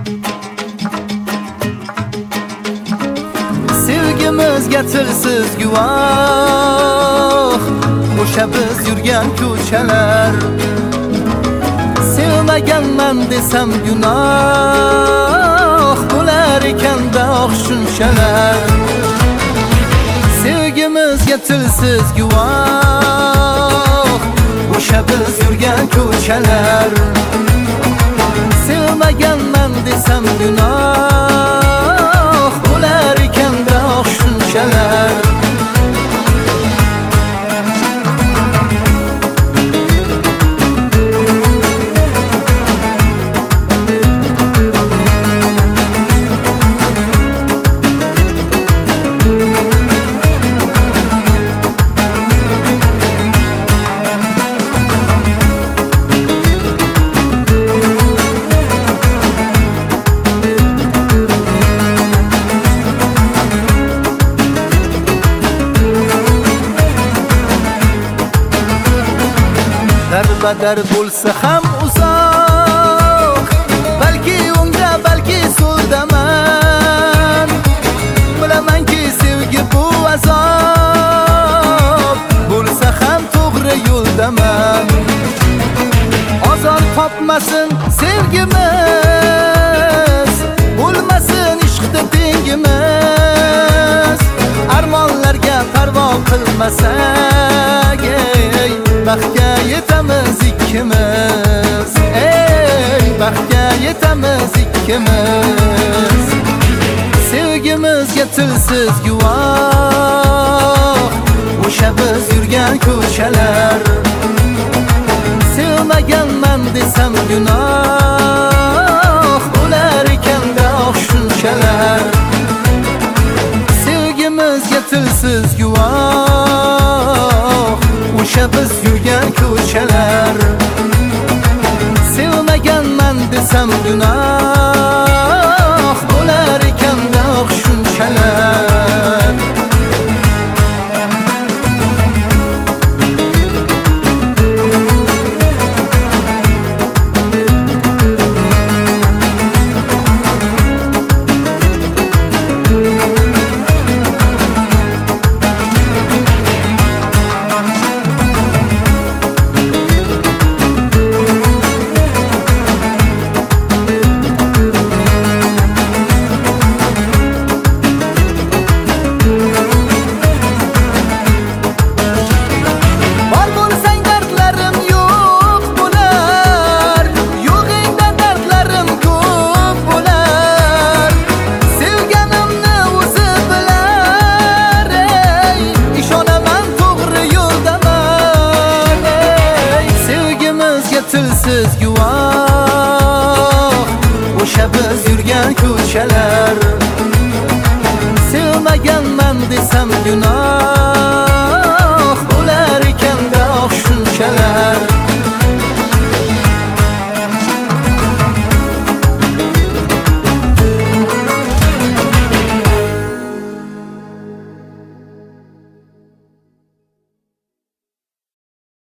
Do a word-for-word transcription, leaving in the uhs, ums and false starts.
Sevgimizga tilsiz guvoh o'sha biz yurgan ko'chalar. Sevmaganman desam gunoh bo'lar ekan-da shunchalar. Sevgimizga tilsiz guvoh o'sha biz yurgan ko'chalar. Sevmaganman desam gunoh bo'lar ekan-da shunchalar. Darbadar bo'lsa ham uzoq, balki o'ngda balki so'ldaman. Bilamanki sevgi bu azob, bo'lsa ham to'g'ri yo'ldaman. Ozor topmasin sevgimiz, bo'lmasin ishqda tengimiz. Armonlarga parvo qilmasak, ey baxtga yetamiz ikkimiz. Ey baxtga yetamiz ikkimiz. Sevgimizga tilsiz guvoh o'sha biz yurgan ko'chalar. Sevmaganman desam gunoh bo'lar ekan-da shunchalar. Sevgimizga tilsiz guvoh o'sha biz yurgan ko'chalar. Sevmaganman desam gunoh bo'lar ekan-da shunchalar. Tilsiz guvoh o'sha biz yurgan ko'chalar. Sevmaganman desam